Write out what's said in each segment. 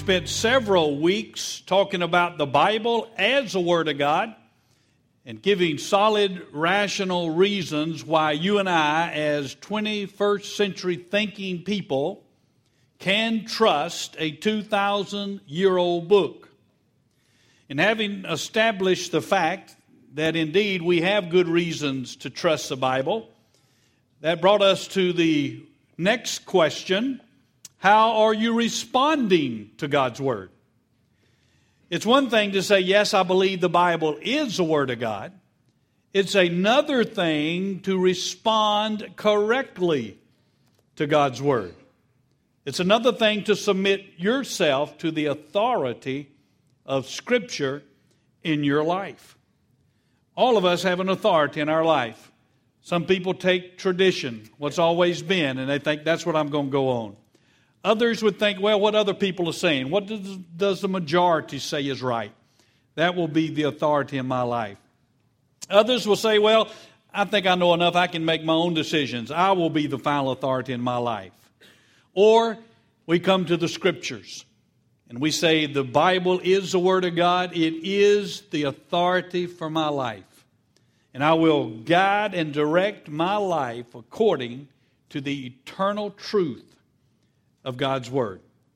spent several weeks talking about the Bible as the Word of God and giving solid, rational reasons why you and I, as 21st century thinking people, can trust a 2,000-year-old book. And having established the fact that indeed we have good reasons to trust the Bible, that brought us to the next question: how are you responding to God's Word? It's one thing to say, yes, I believe the Bible is the Word of God. It's another thing to respond correctly to God's Word. It's another thing to submit yourself to the authority of Scripture in your life. All of us have an authority in our life. Some people take tradition, what's always been, and they think that's what I'm going to go on. Others would think, well, what other people are saying, what does the majority say is right? That will be the authority in my life. Others will say, well, I think I know enough, I can make my own decisions. I will be the final authority in my life. Or we come to the Scriptures and we say the Bible is the Word of God. It is the authority for my life. And I will guide and direct my life according to the eternal truth of God's Word.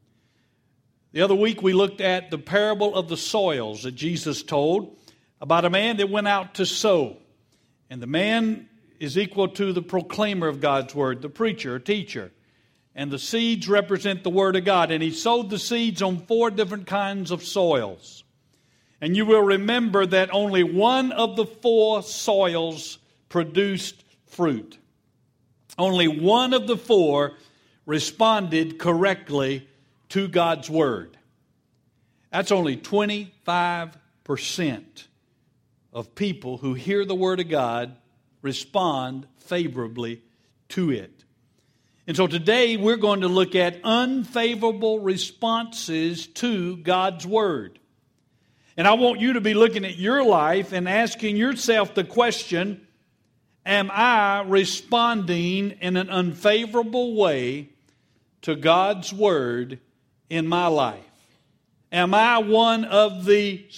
The other week we looked at the parable of the soils that Jesus told about a man that went out to sow. And the man is equal to the proclaimer of God's Word, the preacher, or teacher. And the seeds represent the Word of God. And he sowed the seeds on 4 different kinds of soils. And you will remember that only one of the 4 soils produced fruit. Only one of the 4 responded correctly to God's Word. That's only 25% of people who hear the Word of God respond favorably to it. And so today we're going to look at unfavorable responses to God's Word. And I want you to be looking at your life and asking yourself the question, am I responding in an unfavorable way to God's Word in my life? Am I one of the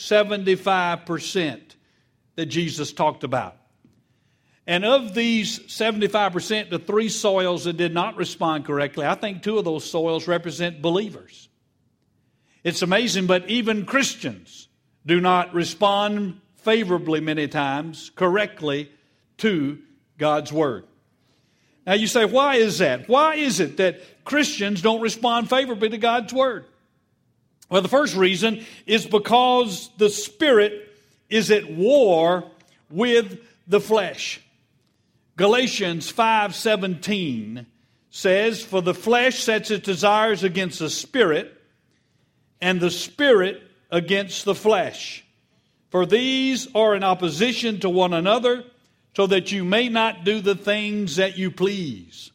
75% that Jesus talked about? And of these 75%, the 3 soils that did not respond correctly, I think 2 of those soils represent believers. It's amazing, but even Christians do not respond favorably many times, correctly, to God's Word. Now you say, why is that? Why is it that Christians don't respond favorably to God's Word? Well, the first reason is because the Spirit is at war with the flesh. Galatians 5:17 says, for the flesh sets its desires against the Spirit, and the Spirit against the flesh. For these are in opposition to one another, so that you may not do the things that you please.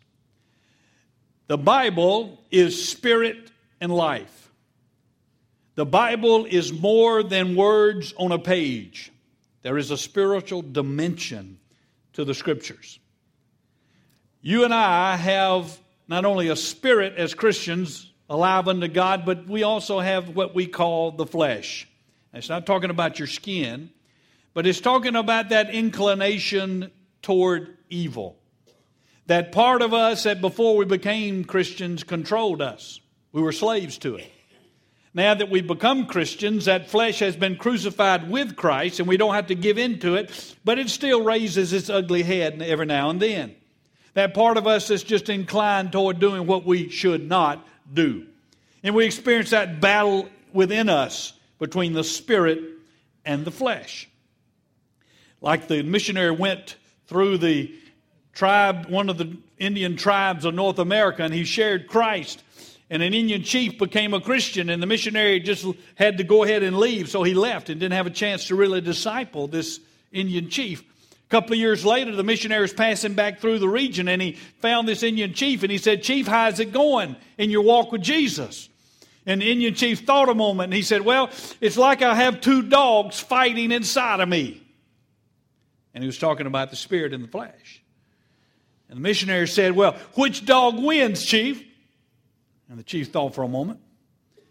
The Bible is spirit and life. The Bible is more than words on a page. There is a spiritual dimension to the Scriptures. You and I have not only a spirit as Christians alive unto God, but we also have what we call the flesh. It's not talking about your skin, but it's talking about that inclination toward evil. That part of us that before we became Christians controlled us. We were slaves to it. Now that we've become Christians, that flesh has been crucified with Christ, and we don't have to give in to it, but it still raises its ugly head every now and then. That part of us that's just inclined toward doing what we should not do. And we experience that battle within us between the spirit and the flesh. Like the missionary went through the tribe, one of the Indian tribes of North America, and he shared Christ. And an Indian chief became a Christian, and the missionary just had to go ahead and leave. So he left and didn't have a chance to really disciple this Indian chief. A couple of years later, the missionary was passing back through the region, and he found this Indian chief, and he said, "Chief, how's it going in your walk with Jesus?" And the Indian chief thought a moment, and he said, "Well, it's like I have 2 dogs fighting inside of me." And he was talking about the spirit and the flesh. And the missionary said, "Well, which dog wins, chief?" And the chief thought for a moment.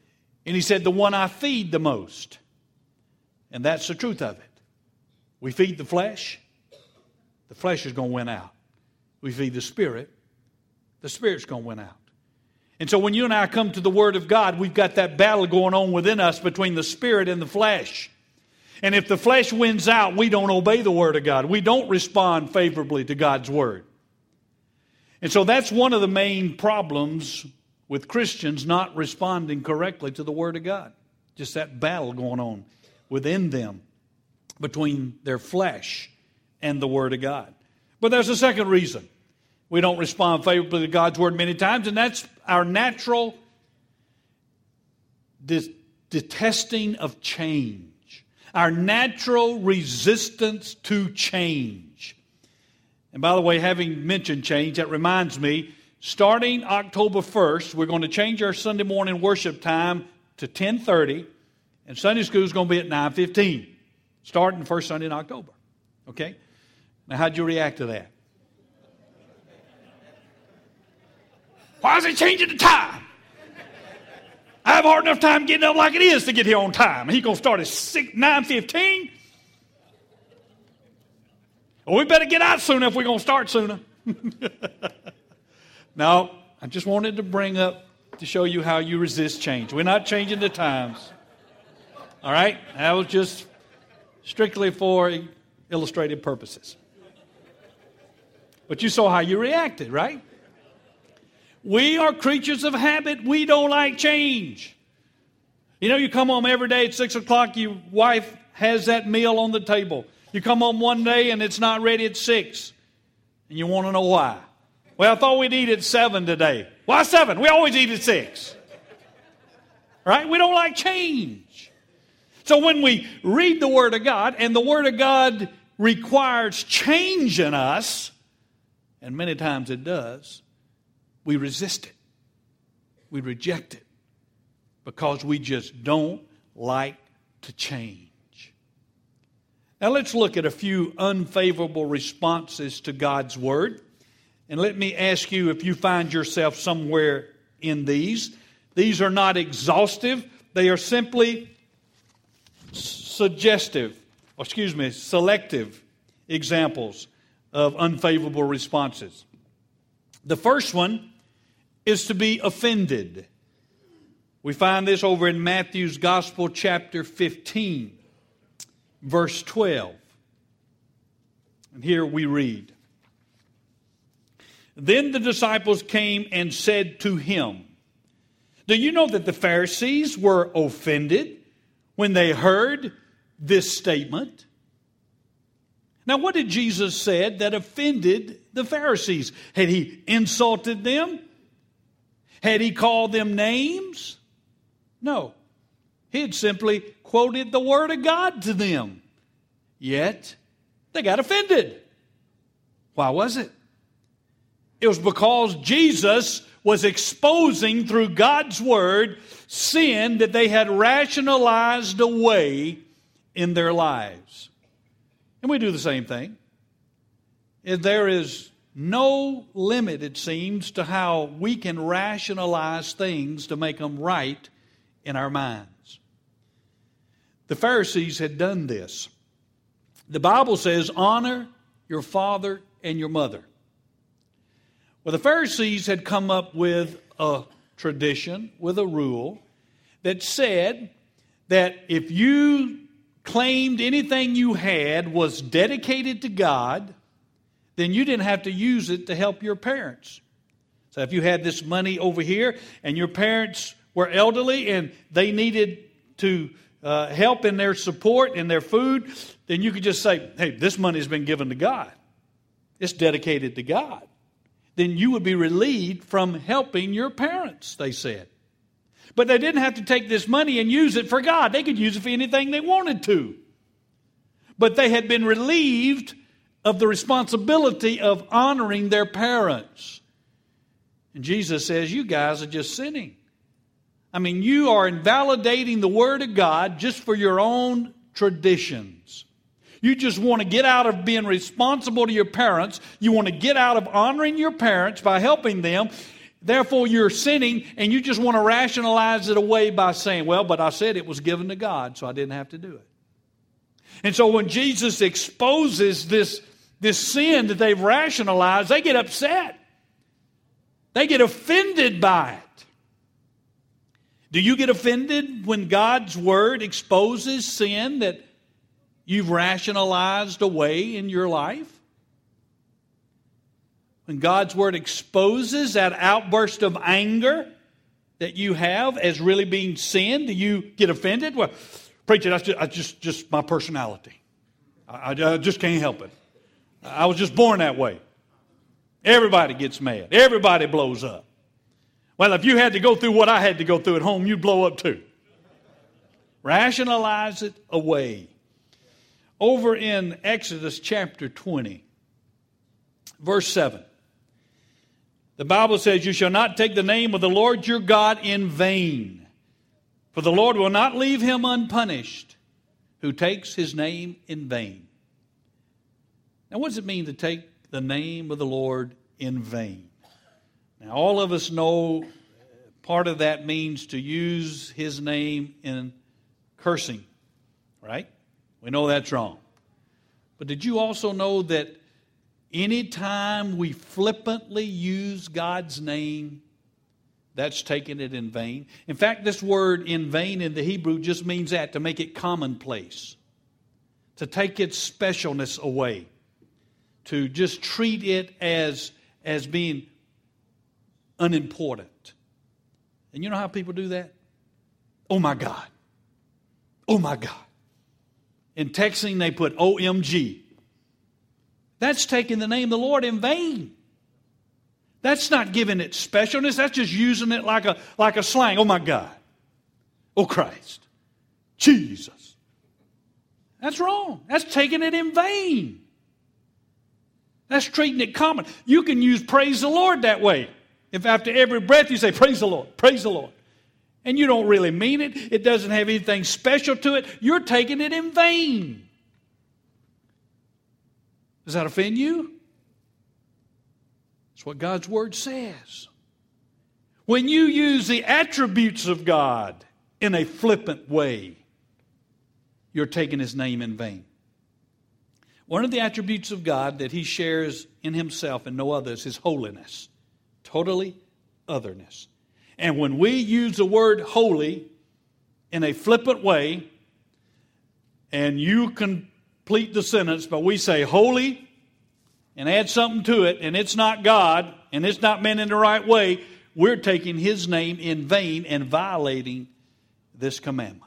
And he said, the one I feed the most. And that's the truth of it. We feed the flesh is going to win out. We feed the Spirit's going to win out. And so when you and I come to the Word of God, we've got that battle going on within us between the Spirit and the flesh. And if the flesh wins out, we don't obey the Word of God. We don't respond favorably to God's Word. And so that's one of the main problems with Christians not responding correctly to the Word of God. Just that battle going on within them between their flesh and the Word of God. But there's a second reason we don't respond favorably to God's Word many times, and that's our natural detesting of change. Our natural resistance to change. And by the way, having mentioned change, that reminds me, starting October 1st, we're going to change our Sunday morning worship time to 10:30, and Sunday school is going to be at 9:15, starting the first Sunday in October. Okay? Now, how'd you react to that? Why is he changing the time? I have a hard enough time getting up like it is to get here on time. He's going to start at 9:15? Well, we better get out sooner if we're going to start sooner. No, I just wanted to bring up to show you how you resist change. We're not changing the times. All right? That was just strictly for illustrative purposes. But you saw how you reacted, right? We are creatures of habit. We don't like change. You know, you come home every day at 6 o'clock, your wife has that meal on the table. You come home one day and it's not ready at 6. And you want to know why. Well, I thought we'd eat at 7 today. Why 7? We always eat at 6. Right? We don't like change. So when we read the Word of God, and the Word of God requires change in us, and many times it does, we resist it. We reject it because we just don't like to change. Now let's look at a few unfavorable responses to God's Word. And let me ask you if you find yourself somewhere in these. These are not exhaustive. They are simply selective examples of unfavorable responses. The first one is to be offended. We find this over in Matthew's Gospel, chapter 15, verse 12. And here we read, "Then the disciples came and said to him, 'Do you know that the Pharisees were offended when they heard this statement?'" Now, what did Jesus say that offended the Pharisees? Had he insulted them? Had he called them names? No. He had simply quoted the Word of God to them. Yet, they got offended. Why was it? It was because Jesus was exposing through God's Word sin that they had rationalized away in their lives. And we do the same thing. There is no limit, it seems, to how we can rationalize things to make them right in our minds. The Pharisees had done this. The Bible says, honor your father and your mother. Well, the Pharisees had come up with a tradition, with a rule, that said that if you claimed anything you had was dedicated to God, then you didn't have to use it to help your parents. So if you had this money over here and your parents were elderly and they needed to help in their support and their food, then you could just say, hey, this money has been given to God. It's dedicated to God. Then you would be relieved from helping your parents, they said. But they didn't have to take this money and use it for God. They could use it for anything they wanted to. But they had been relieved of the responsibility of honoring their parents. And Jesus says, you guys are just sinning. I mean, you are invalidating the Word of God just for your own traditions. You just want to get out of being responsible to your parents. You want to get out of honoring your parents by helping them. Therefore, you're sinning, and you just want to rationalize it away by saying, well, but I said it was given to God, so I didn't have to do it. And so when Jesus exposes this sin that they've rationalized, they get upset. They get offended by it. Do you get offended when God's Word exposes sin that you've rationalized away in your life? When God's Word exposes that outburst of anger that you have as really being sin, do you get offended? Well, preacher, that's just my personality. I just can't help it. I was just born that way. Everybody gets mad. Everybody blows up. Well, if you had to go through what I had to go through at home, you'd blow up too. Rationalize it away. Over in Exodus chapter 20, verse 7, the Bible says, you shall not take the name of the Lord your God in vain, for the Lord will not leave him unpunished who takes his name in vain. Now, what does it mean to take the name of the Lord in vain? Now, all of us know part of that means to use his name in cursing, right? We know that's wrong. But did you also know that anytime we flippantly use God's name, that's taking it in vain? In fact, this word in vain in the Hebrew just means that, to make it commonplace, to take its specialness away, to just treat it as being unimportant. And you know how people do that? Oh my God. Oh my God. In texting they put OMG. That's taking the name of the Lord in vain. That's not giving it specialness. That's just using it like a slang. Oh my God. Oh Christ. Jesus. That's wrong. That's taking it in vain. That's treating it common. You can use praise the Lord that way. If after every breath you say, praise the Lord, praise the Lord, and you don't really mean it, it doesn't have anything special to it, you're taking it in vain. Does that offend you? That's what God's Word says. When you use the attributes of God in a flippant way, you're taking His name in vain. One of the attributes of God that He shares in Himself and no other is His holiness. Totally otherness. And when we use the word holy in a flippant way, and you complete the sentence, but we say holy and add something to it, and it's not God, and it's not meant in the right way, we're taking His name in vain and violating this commandment.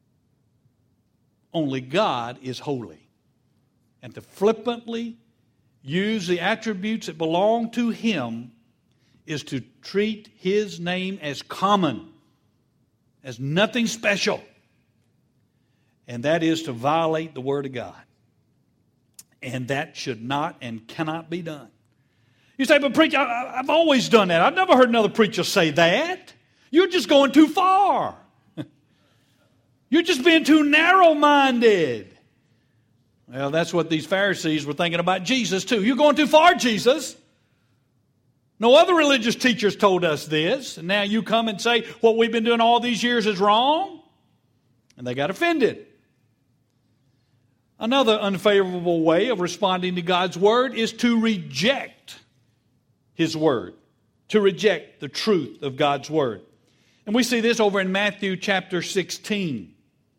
Only God is holy. And to flippantly use the attributes that belong to Him is to treat His name as common, as nothing special. And that is to violate the Word of God. And that should not and cannot be done. You say, but preacher, I've always done that. I've never heard another preacher say that. You're just going too far. You're just being too narrow-minded. Well, that's what these Pharisees were thinking about Jesus too. You're going too far, Jesus. No other religious teachers told us this. And now you come and say what we've been doing all these years is wrong. And they got offended. Another unfavorable way of responding to God's Word is to reject His Word. To reject the truth of God's Word. And we see this over in Matthew chapter 16.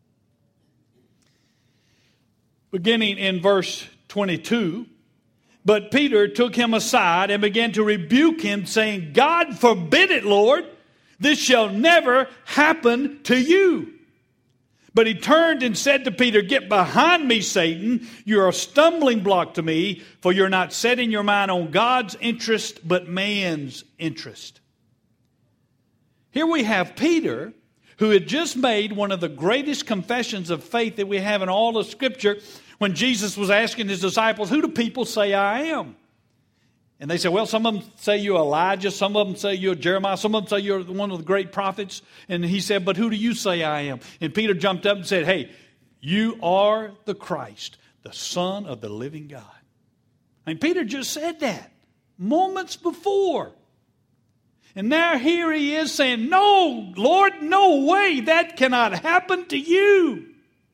Beginning in verse 22. But Peter took him aside and began to rebuke him, saying, God forbid it, Lord. This shall never happen to you. But he turned and said to Peter, get behind me, Satan. You're a stumbling block to me, for you're not setting your mind on God's interest, but man's interest. Here we have Peter, who had just made one of the greatest confessions of faith that we have in all of Scripture, when Jesus was asking His disciples, who do people say I am? And they said, well, some of them say you're Elijah, some of them say you're Jeremiah, some of them say you're one of the great prophets. And He said, but who do you say I am? And Peter jumped up and said, hey, you are the Christ, the Son of the living God. I mean, Peter just said that moments before. And now here he is saying, no, Lord, no way, that cannot happen to you.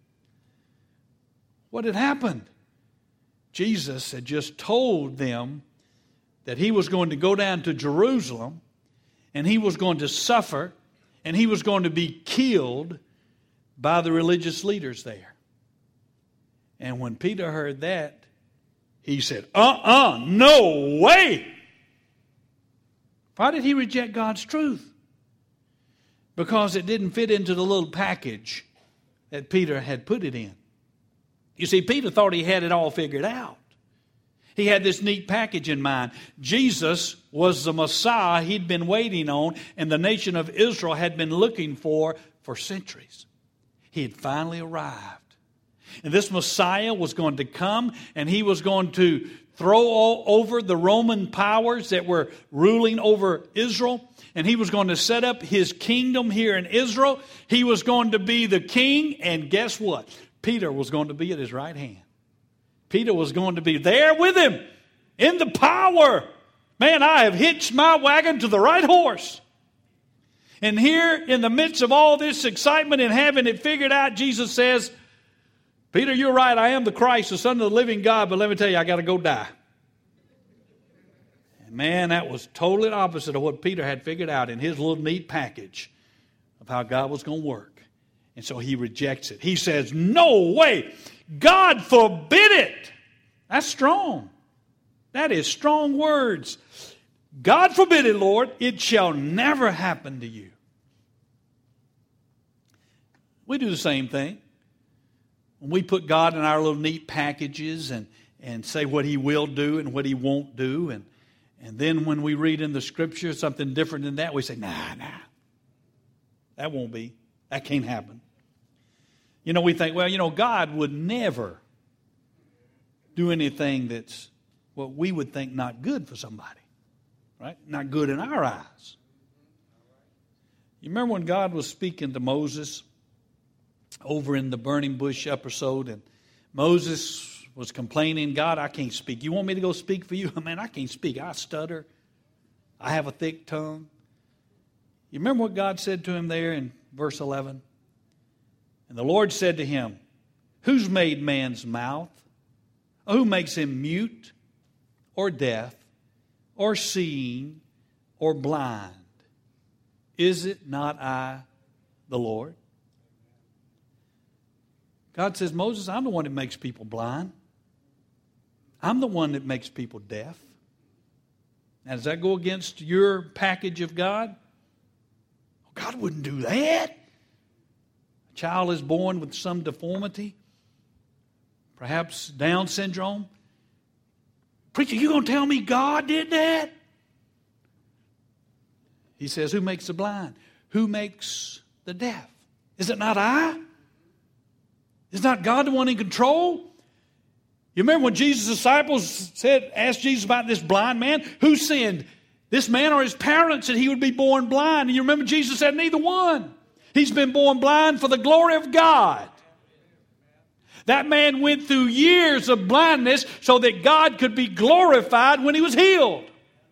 What had happened? Jesus had just told them that he was going to go down to Jerusalem and he was going to suffer and he was going to be killed by the religious leaders there. And when Peter heard that, he said, no way. Why did he reject God's truth? Because it didn't fit into the little package that Peter had put it in. You see, Peter thought he had it all figured out. He had this neat package in mind. Jesus was the Messiah he'd been waiting on and the nation of Israel had been looking for centuries. He had finally arrived. And this Messiah was going to come and he was going to throw over the Roman powers that were ruling over Israel. And he was going to set up his kingdom here in Israel. He was going to be the king. And guess what? Peter was going to be at his right hand. Peter was going to be there with him in the power. Man, I have hitched my wagon to the right horse. And here in the midst of all this excitement and having it figured out, Jesus says, Peter, you're right. I am the Christ, the Son of the living God. But let me tell you, I got to go die. And man, that was totally opposite of what Peter had figured out in his little neat package of how God was going to work. And so he rejects it. He says, no way. God forbid it. That's strong. That is strong words. God forbid it, Lord. It shall never happen to you. We do the same thing. When we put God in our little neat packages and say what he will do and what he won't do. And then when we read in the Scripture something different than that, we say, nah. That won't be. That can't happen. You know, we think, well, God would never do anything that's what we would think not good for somebody. Right? Not good in our eyes. You remember when God was speaking to Moses over in the burning bush episode, and Moses was complaining, God, I can't speak. You want me to go speak for you? Man, I can't speak. I stutter. I have a thick tongue. You remember what God said to him there in verse 11? And the Lord said to him, who's made man's mouth? Who makes him mute or deaf or seeing or blind? Is it not I, the Lord? God says, Moses, I'm the one that makes people blind. I'm the one that makes people deaf. Now, does that go against your package of God? God wouldn't do that. A child is born with some deformity, perhaps Down syndrome. Preacher, you going to tell me God did that? He says, who makes the blind? Who makes the deaf? Is it not I? Is not God the one in control? You remember when Jesus' disciples asked Jesus about this blind man? Who sinned? This man or his parents that he would be born blind? And you remember Jesus said, neither one. He's been born blind for the glory of God. That man went through years of blindness so that God could be glorified when he was healed.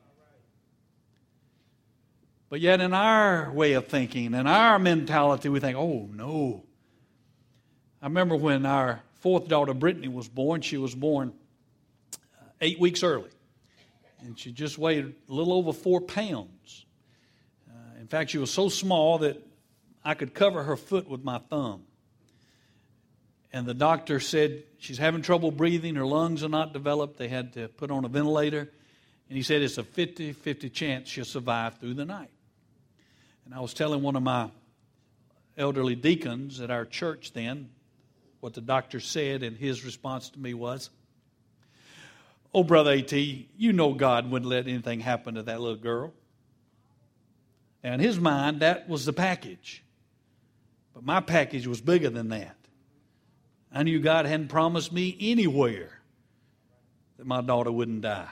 But yet in our way of thinking, in our mentality, we think, oh no. I remember when our fourth daughter, Brittany, was born. She was born 8 weeks early. And she just weighed a little over 4 pounds. In fact, she was so small that I could cover her foot with my thumb. And the doctor said she's having trouble breathing. Her lungs are not developed. They had to put her on a ventilator. And he said it's a 50-50 chance she'll survive through the night. And I was telling one of my elderly deacons at our church then what the doctor said, and his response to me was, oh, Brother A.T., you know God wouldn't let anything happen to that little girl. Now, in his mind, that was the package. But my package was bigger than that. I knew God hadn't promised me anywhere that my daughter wouldn't die.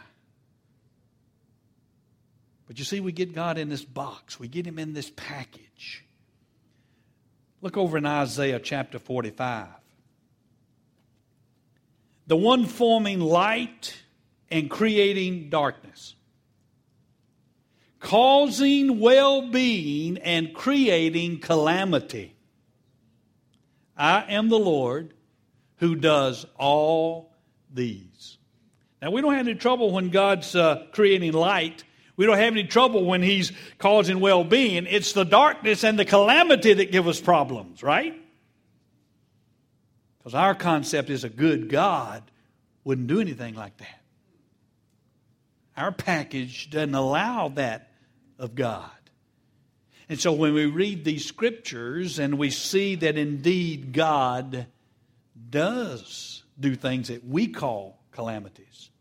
But you see, we get God in this box. We get him in this package. Look over in Isaiah chapter 45. The one forming light and creating darkness, causing well-being and creating calamity. I am the Lord who does all these. Now, we don't have any trouble when God's creating light. We don't have any trouble when He's causing well-being. It's the darkness and the calamity that give us problems, right? Because our concept is a good God wouldn't do anything like that. Our package doesn't allow that of God. And so when we read these scriptures and we see that indeed God does do things that we call calamities,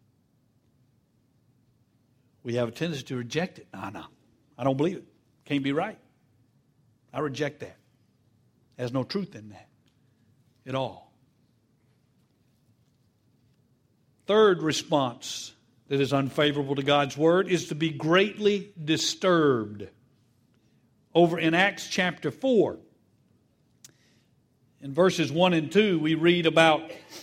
we have a tendency to reject it. No, I don't believe it. Can't be right. I reject that. There's no truth in that at all. Third response that is unfavorable to God's word is to be greatly disturbed. Over in Acts chapter 4, in verses 1 and 2, we read about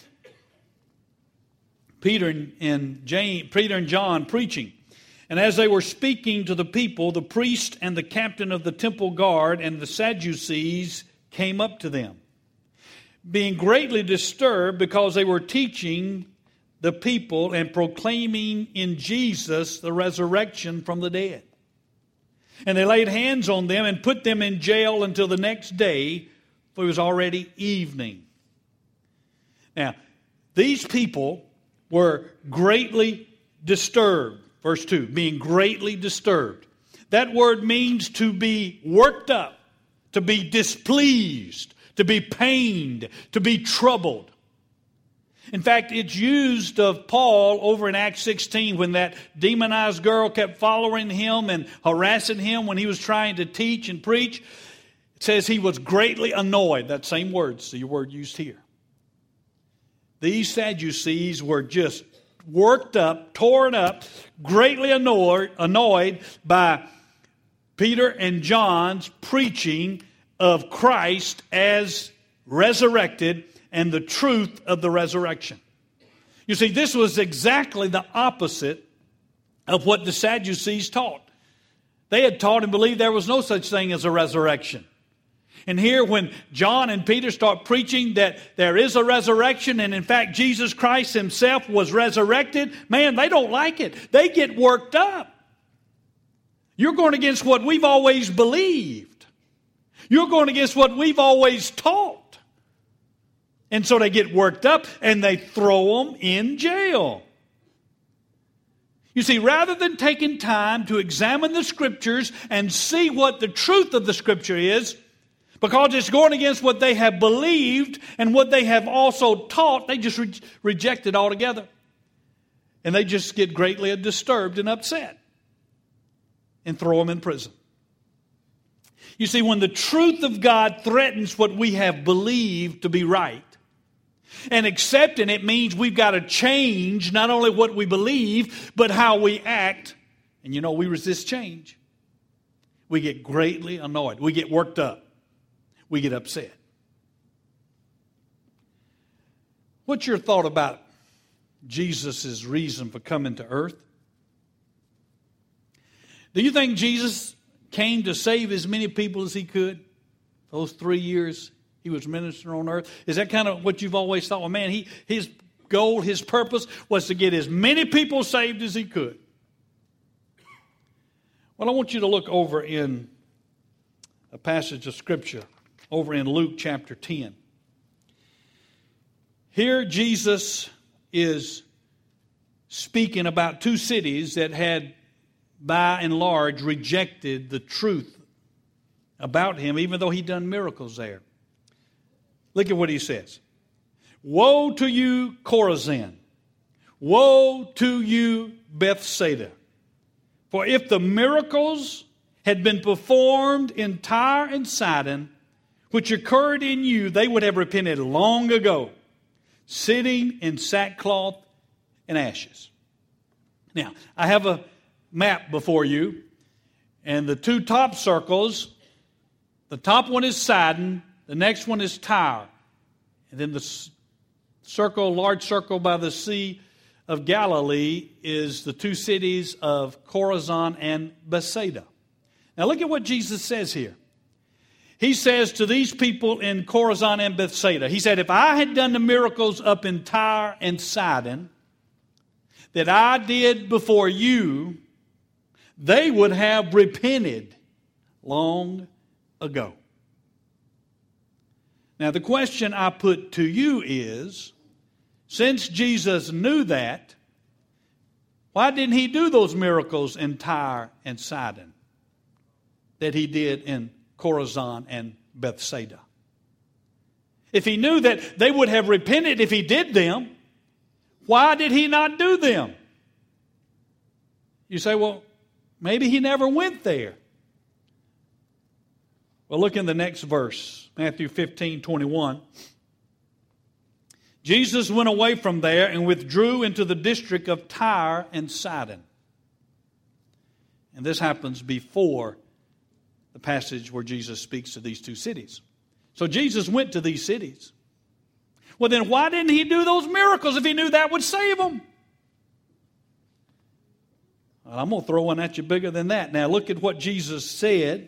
Peter and John preaching. And as they were speaking to the people, the priest and the captain of the temple guard and the Sadducees came up to them, being greatly disturbed because they were teaching the people and proclaiming in Jesus the resurrection from the dead. And they laid hands on them and put them in jail until the next day, for it was already evening. Now, these people were greatly disturbed. Verse 2, being greatly disturbed. That word means to be worked up, to be displeased, to be pained, to be troubled. In fact, it's used of Paul over in Acts 16 when that demonized girl kept following him and harassing him when he was trying to teach and preach. It says he was greatly annoyed. That same word, see your word used here. These Sadducees were just worked up, torn up, greatly annoyed by Peter and John's preaching of Christ as resurrected and the truth of the resurrection. You see, this was exactly the opposite of what the Sadducees taught. They had taught and believed there was no such thing as a resurrection. And here when John and Peter start preaching that there is a resurrection and in fact Jesus Christ Himself was resurrected, man, they don't like it. They get worked up. You're going against what we've always believed. You're going against what we've always taught. And so they get worked up and they throw them in jail. You see, rather than taking time to examine the Scriptures and see what the truth of the Scripture is, because it's going against what they have believed and what they have also taught, they just reject it altogether. And they just get greatly disturbed and upset and throw them in prison. You see, when the truth of God threatens what we have believed to be right, and accepting it means we've got to change not only what we believe, but how we act. And you know, we resist change. We get greatly annoyed. We get worked up. We get upset. What's your thought about Jesus' reason for coming to earth? Do you think Jesus came to save as many people as He could? Those 3 years He was ministering on earth. Is that kind of what you've always thought? Well, man, his goal, His purpose was to get as many people saved as He could. Well, I want you to look over in a passage of Scripture over in Luke chapter 10. Here Jesus is speaking about two cities that had, by and large, rejected the truth about Him, even though He'd done miracles there. Look at what He says. Woe to you, Chorazin! Woe to you, Bethsaida! For if the miracles had been performed in Tyre and Sidon, which occurred in you, they would have repented long ago, sitting in sackcloth and ashes. Now, I have a map before you, and the two top circles, the top one is Sidon, the next one is Tyre. And then the circle, large circle by the sea of Galilee is the two cities of Chorazin and Bethsaida. Now look at what Jesus says here. He says to these people in Chorazin and Bethsaida, he said, if I had done the miracles up in Tyre and Sidon that I did before you, they would have repented long ago. Now the question I put to you is, since Jesus knew that, why didn't he do those miracles in Tyre and Sidon that he did in Chorazin and Bethsaida? If he knew that they would have repented if he did them, why did he not do them? You say, well, maybe he never went there. Well, look in the next verse, Matthew 15:21. Jesus went away from there and withdrew into the district of Tyre and Sidon. And this happens before the passage where Jesus speaks to these two cities. So Jesus went to these cities. Well, then why didn't he do those miracles if he knew that would save them? Well, I'm going to throw one at you bigger than that. Now look at what Jesus said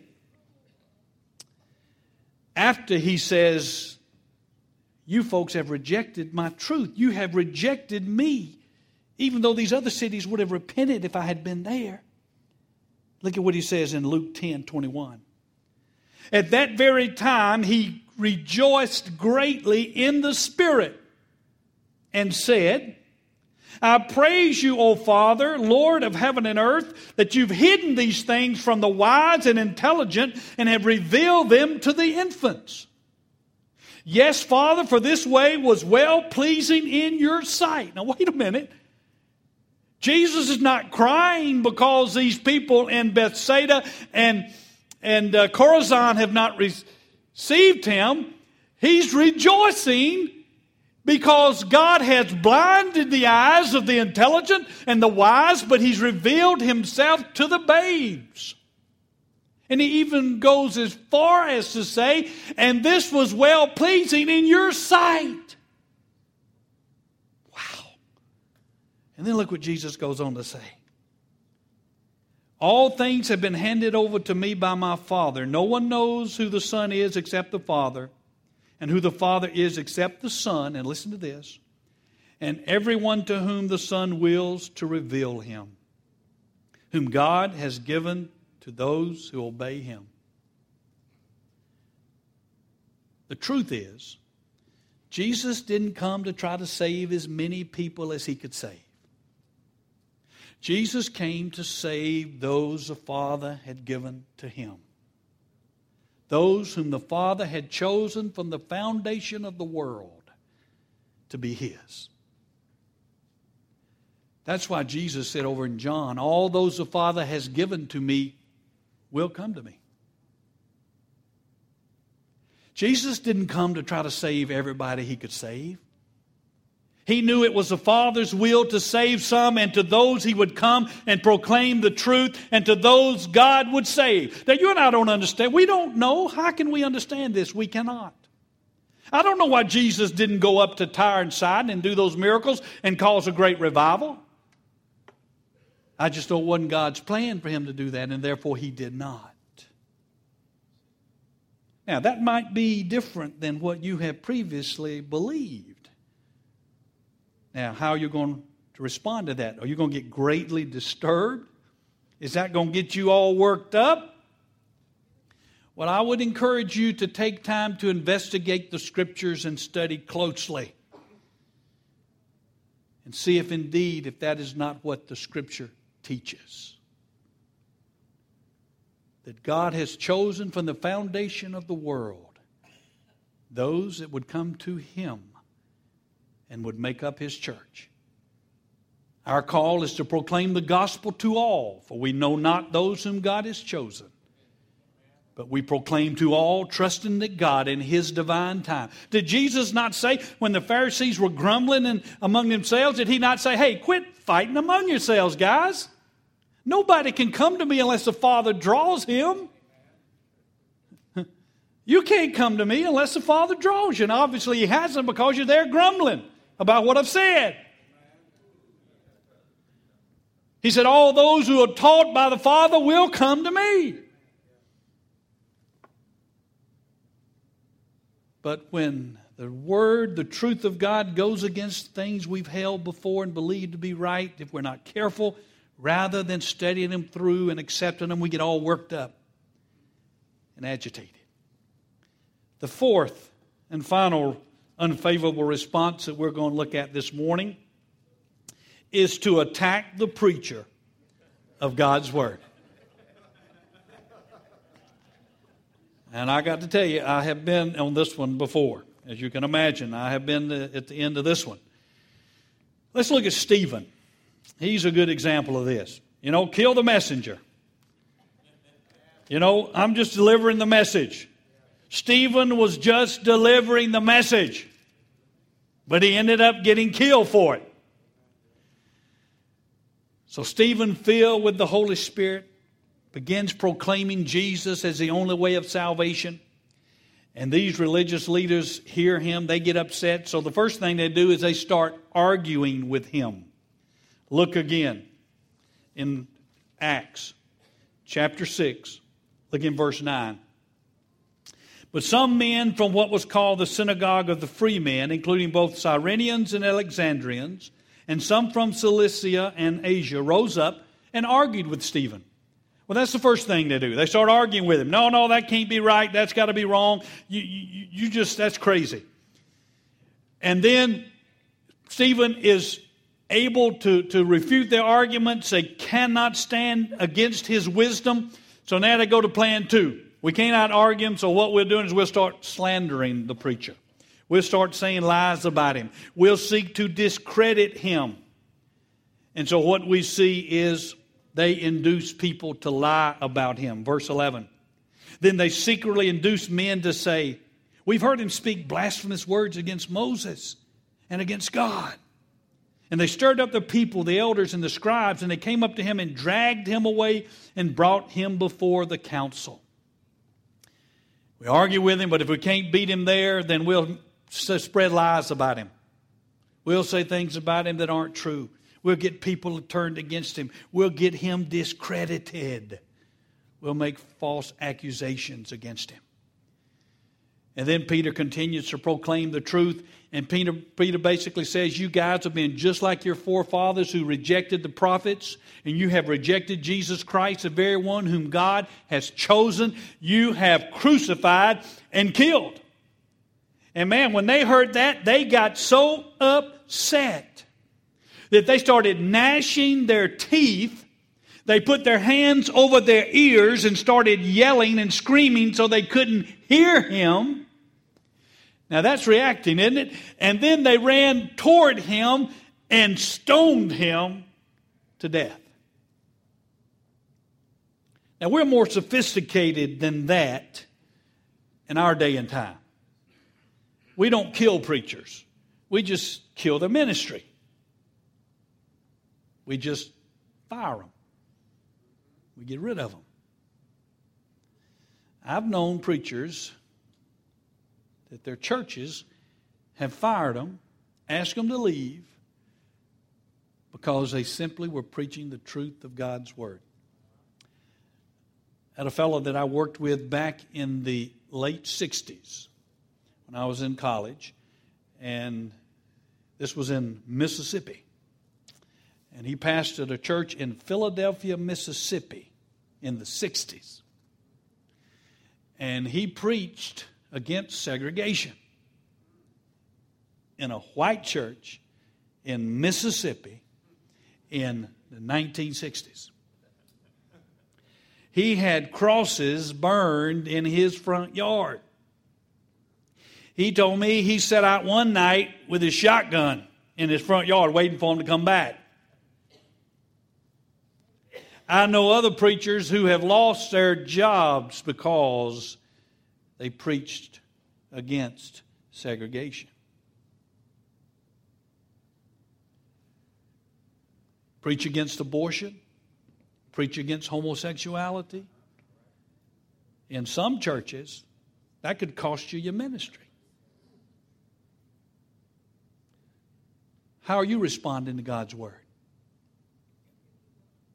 after he says, you folks have rejected my truth. You have rejected me, even though these other cities would have repented if I had been there. Look at what he says in Luke 10:21. At that very time, he rejoiced greatly in the Spirit and said, I praise you, O Father, Lord of heaven and earth, that you've hidden these things from the wise and intelligent and have revealed them to the infants. Yes, Father, for this way was well-pleasing in your sight. Now, wait a minute. Jesus is not crying because these people in Bethsaida and Chorazin have not received him. He's rejoicing because God has blinded the eyes of the intelligent and the wise, but he's revealed himself to the babes. And he even goes as far as to say, and this was well-pleasing in your sight. Wow. And then look what Jesus goes on to say. All things have been handed over to me by my Father. No one knows who the Son is except the Father, and who the Father is except the Son. And listen to this. And everyone to whom the Son wills to reveal him, whom God has given to those who obey him. The truth is, Jesus didn't come to try to save as many people as he could save. Jesus came to save those the Father had given to him. Those whom the Father had chosen from the foundation of the world to be his. That's why Jesus said over in John, all those the Father has given to me will come to me. Jesus didn't come to try to save everybody he could save. He knew it was the Father's will to save some, and to those he would come and proclaim the truth, and to those God would save. Now you and I don't understand. We don't know. How can we understand this? We cannot. I don't know why Jesus didn't go up to Tyre and Sidon and do those miracles and cause a great revival. I just know it wasn't God's plan for him to do that, and therefore he did not. Now, that might be different than what you have previously believed. Now, how are you going to respond to that? Are you going to get greatly disturbed? Is that going to get you all worked up? Well, I would encourage you to take time to investigate the Scriptures and study closely. And see if indeed, if that is not what the Scripture teaches. That God has chosen from the foundation of the world those that would come to him and would make up his church. Our call is to proclaim the gospel to all, for we know not those whom God has chosen. But we proclaim to all, trusting that God in his divine time. Did Jesus not say, when the Pharisees were grumbling among themselves, did he not say, hey, quit fighting among yourselves, guys? Nobody can come to me unless the Father draws him. You can't come to me unless the Father draws you. And obviously he hasn't, because you're there grumbling about what I've said. He said, all those who are taught by the Father will come to me. But when the Word, the truth of God goes against things we've held before and believed to be right, if we're not careful, rather than studying them through and accepting them, we get all worked up and agitated. The fourth and final unfavorable response that we're going to look at this morning is to attack the preacher of God's Word. And I got to tell you, I have been on this one before. As you can imagine, I have been at the end of this one. Let's look at Stephen. He's a good example of this. Kill the messenger. I'm just delivering the message. Stephen was just delivering the message, but he ended up getting killed for it. So Stephen, filled with the Holy Spirit, begins proclaiming Jesus as the only way of salvation. And these religious leaders hear him. They get upset. So the first thing they do is they start arguing with him. Look again in Acts chapter 6. Look in verse 9. But some men from what was called the synagogue of the free men, including both Cyrenians and Alexandrians, and some from Cilicia and Asia, rose up and argued with Stephen. Well, that's the first thing they do. They start arguing with him. No, that can't be right. That's got to be wrong. That's crazy. And then Stephen is able to refute their arguments. They cannot stand against his wisdom. So now they go to plan 2. We cannot argue him, so what we're doing is we'll start slandering the preacher. We'll start saying lies about him. We'll seek to discredit him. And so what we see is they induce people to lie about him. Verse 11. Then they secretly induced men to say, we've heard him speak blasphemous words against Moses and against God. And they stirred up the people, the elders and the scribes, and they came up to him and dragged him away and brought him before the council. We argue with him, but if we can't beat him there, then we'll spread lies about him. We'll say things about him that aren't true. We'll get people turned against him. We'll get him discredited. We'll make false accusations against him. And then Peter continues to proclaim the truth. And Peter basically says, you guys have been just like your forefathers who rejected the prophets. And you have rejected Jesus Christ, the very one whom God has chosen. You have crucified and killed. And man, when they heard that, they got so upset that they started gnashing their teeth. They put their hands over their ears and started yelling and screaming so they couldn't hear him. Now that's reacting, isn't it? And then they ran toward him and stoned him to death. Now we're more sophisticated than that in our day and time. We don't kill preachers. We just kill their ministry. We just fire them. We get rid of them. I've known preachers that their churches have fired them, asked them to leave, because they simply were preaching the truth of God's Word. I had a fellow that I worked with back in the late 60s when I was in college, and this was in Mississippi. And he pastored a church in Philadelphia, Mississippi in the 60s. And he preached against segregation in a white church in Mississippi in the 1960s. He had crosses burned in his front yard. He told me he sat out one night with his shotgun in his front yard waiting for him to come back. I know other preachers who have lost their jobs because they preached against segregation. Preach against abortion. Preach against homosexuality. In some churches, that could cost you your ministry. How are you responding to God's Word?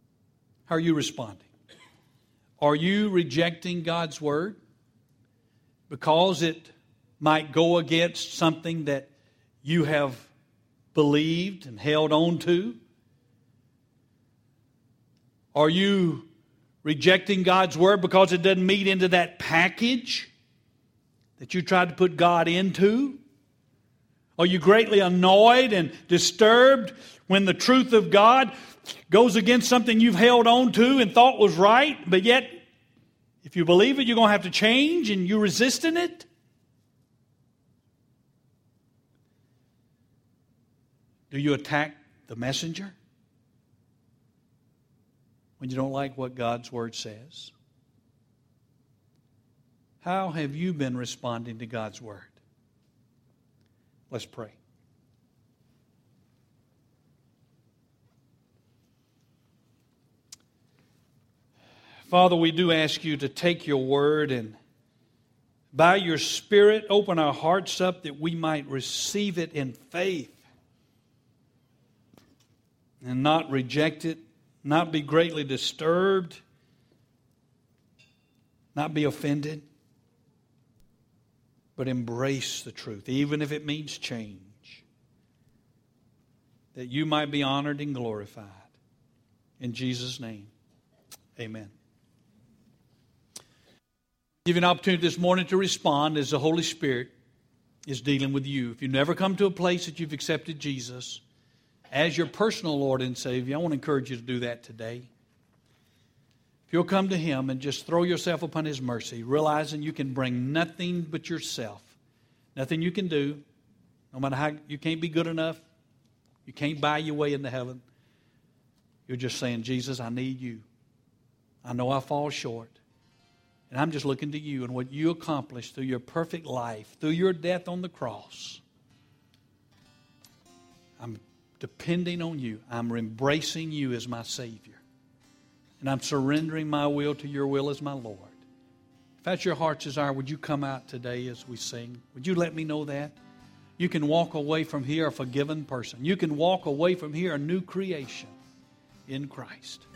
How are you responding? Are you rejecting God's Word because it might go against something that you have believed and held on to? Are you rejecting God's Word because it doesn't meet into that package that you tried to put God into? Are you greatly annoyed and disturbed when the truth of God goes against something you've held on to and thought was right, but yet if you believe it, you're going to have to change and you're resisting it? Do you attack the messenger when you don't like what God's Word says? How have you been responding to God's Word? Let's pray. Father, we do ask you to take your Word and by your Spirit open our hearts up that we might receive it in faith and not reject it, not be greatly disturbed, not be offended, but embrace the truth, even if it means change, that you might be honored and glorified. In Jesus' name, amen. Give you an opportunity this morning to respond as the Holy Spirit is dealing with you. If you've never come to a place that you've accepted Jesus as your personal Lord and Savior, I want to encourage you to do that today. If you'll come to Him and just throw yourself upon His mercy, realizing you can bring nothing but yourself, nothing you can do, no matter how, you can't be good enough, you can't buy your way into heaven. You're just saying, Jesus, I need you. I know I fall short. And I'm just looking to you and what you accomplished through your perfect life, through your death on the cross. I'm depending on you. I'm embracing you as my Savior. And I'm surrendering my will to your will as my Lord. If that's your heart's desire, would you come out today as we sing? Would you let me know that? You can walk away from here a forgiven person. You can walk away from here a new creation in Christ.